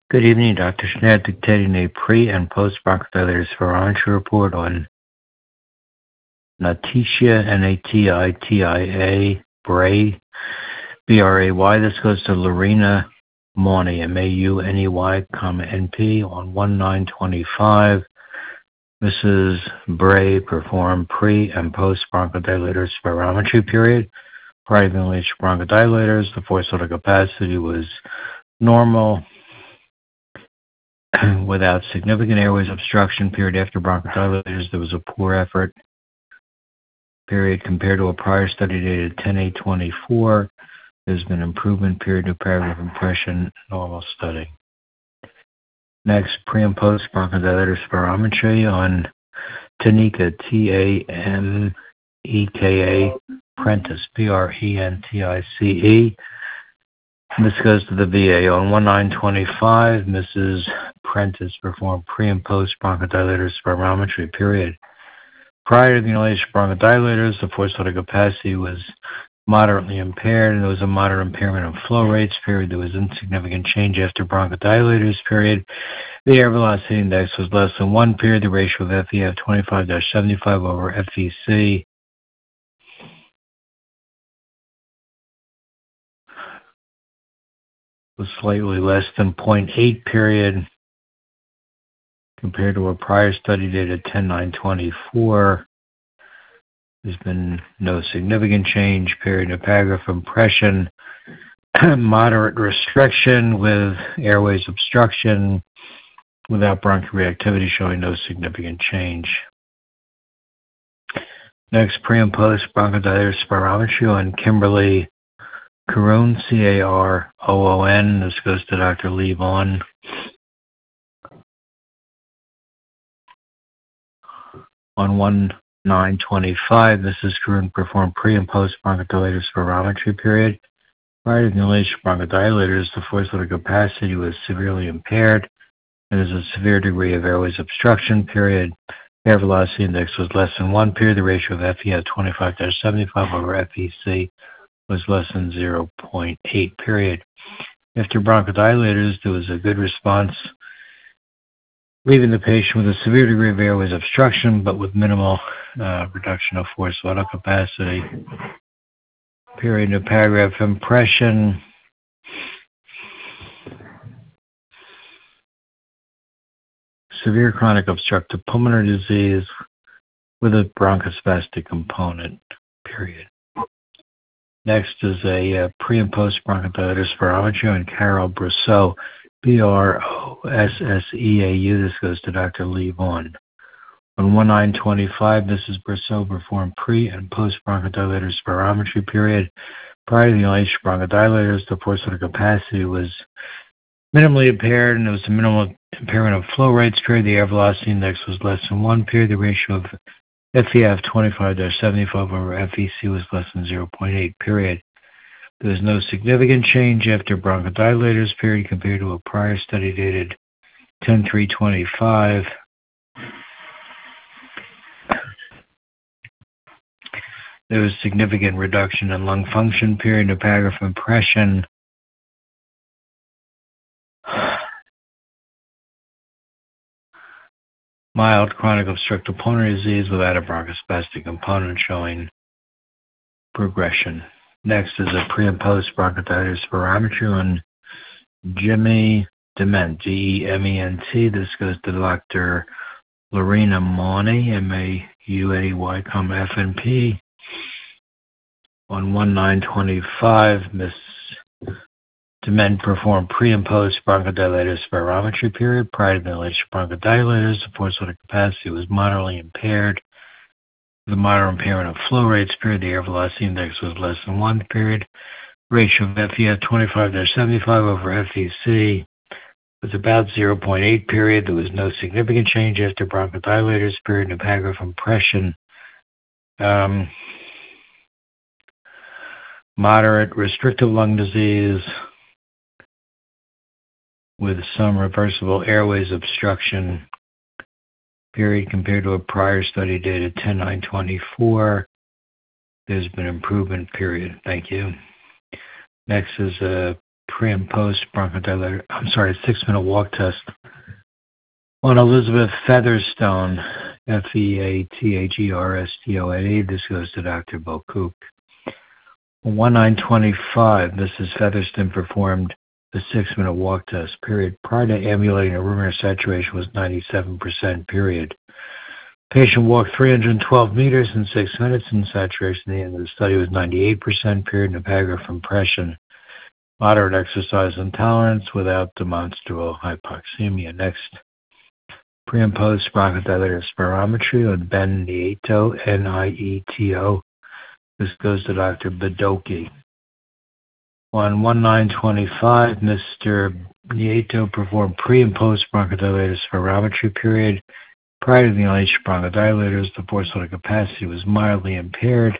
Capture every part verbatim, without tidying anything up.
Good evening, Doctor Schneider dictating a pre- and post-bronchodilator spirometry report on Natitia, N A T I T I A, Bray, B R A Y. This goes to Lorena Mauney, M A U N E Y, comma, N P, on one nine twenty-five. Missus Bray performed pre- and post-bronchodilator spirometry period. Prior to ventilation bronchodilators, the forced vital capacity was normal, without significant airways obstruction. Period after bronchodilators, there was a poor effort. Period compared to a prior study dated ten eight twenty-four. There's been improvement. Period new paragraph impression. Normal study. Next, pre and post bronchodilator spirometry on Tanika, T A M E K A, Prentice, P R E N T I C E. This goes to the V A. On one nine twenty-five, Missus Prentice performed pre- and post-bronchodilator spirometry, period. Prior to the inhalation bronchodilators, the forced vital capacity was moderately impaired, and there was a moderate impairment of flow rates, period. There was insignificant change after bronchodilators, period. The air velocity index was less than one, period. The ratio of F E F twenty-five to seventy-five over F E C was slightly less than zero point eight, period, compared to a prior study dated ten nine twenty-four. There's been no significant change, period. No paragraph impression. Moderate restriction with airways obstruction without bronchial reactivity, showing no significant change. Next, pre and post bronchodilator spirometry on Kimberly Caroon, C A R O O N. This goes to Doctor Lee Vaughn. On one nine twenty-five, Missus Caroon performed pre and post bronchodilator spirometry, period. Prior to the inhalation bronchodilators, the forced vital capacity was severely impaired, and there's a severe degree of airways obstruction, period. Air velocity index was less than one, period. The ratio of F E F twenty-five to seventy-five over F E C was less than zero point eight, period. After bronchodilators, there was a good response, leaving the patient with a severe degree of airways obstruction, but with minimal uh, reduction of forced vital capacity. Period. No paragraph impression. Severe chronic obstructive pulmonary disease with a bronchospastic component, period. Next is a uh, pre and post bronchodilator spirometry on Carol Brousseau, B R O S S E A U. This goes to Doctor Lee Vaughn. On one nine twenty-five, Missus Brousseau performed pre and post bronchodilator spirometry, period. Prior to the inhalation bronchodilators, the forced vital capacity was minimally impaired, and there was a minimal impairment of flow rates, period. The air velocity index was less than one, period. The ratio of F E F twenty-five to seventy-five over F E C was less than zero point eight, period. There was no significant change after bronchodilators, period, compared to a prior study dated ten three twenty-five. There was significant reduction in lung function, period. No paragraph impression. Mild chronic obstructive pulmonary disease without a bronchospastic component, showing progression. Next is a pre and post bronchodilator spirometry on Jimmy Dement, G E M E N T. This goes to Doctor Lorena Mauney, M A U N E Y, F N P. On one nine twenty-five, Miss Dement performed pre and post bronchodilator spirometry, period. Prior to the inhalation bronchodilators, the forced vital capacity was moderately impaired. The moderate impairment of flow rates, period. The air velocity index was less than one, period. Ratio of F E F twenty-five to seventy-five over F E C was about zero point eight, period. There was no significant change after bronchodilators, period. No paragraph impression. Um, moderate restrictive lung disease with some reversible airways obstruction, period, compared to a prior study dated ten nine twenty-four. There's been improvement, period. Thank you. Next is a pre and post bronchodilator, I'm sorry, six-minute walk test on Elizabeth Featherstone, F E A T H E R S T O N E. This goes to Doctor Bokoop. On one nine twenty-five, Missus Featherstone performed the six-minute walk test, period. Prior to ambulating, her room air saturation was ninety-seven percent, period. Patient walked three hundred twelve meters in six minutes, and saturation at the end of the study was ninety-eight percent, period. Epigraph impression, moderate exercise intolerance without demonstrable hypoxemia. Next, pre and post bronchodilator spirometry on Ben Nieto, N I E T O. This goes to Doctor Badoki. On one nine twenty-five, Mister Nieto performed pre and post bronchodilator spirometry, period. Prior to the inhalation bronchodilators, the forced vital capacity was mildly impaired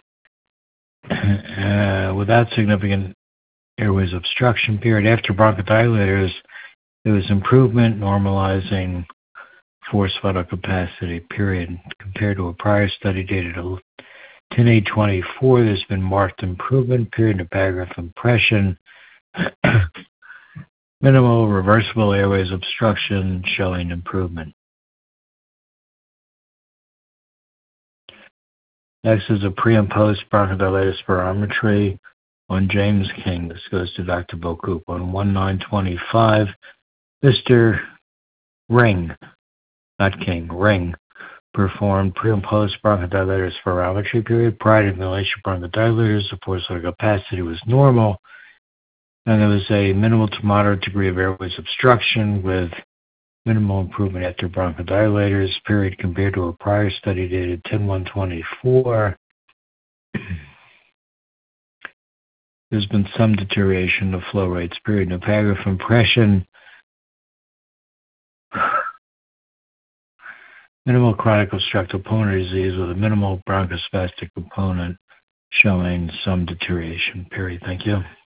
uh, without significant airways obstruction, period. After bronchodilators, there was improvement, normalizing forced vital capacity, period. Compared to a prior study dated ten eight twenty-four, there's been marked improvement, period. Epigraph impression, minimal reversible airways obstruction showing improvement. Next is a pre and post bronchodilator spirometry on James King. This goes to Doctor Bokoop. On one nine twenty-five, Mister Ring, not King, Ring, performed pre and post bronchodilator spirometry, period. Prior to the inhalation bronchodilators, the forced vital capacity was normal, and there was a minimal to moderate degree of airways obstruction with minimal improvement after bronchodilators, period, compared to a prior study dated ten one twenty-four. There's been some deterioration of flow rates, period. Epigraph impression, minimal chronic obstructive pulmonary disease with a minimal bronchospastic component showing some deterioration, period. Thank you.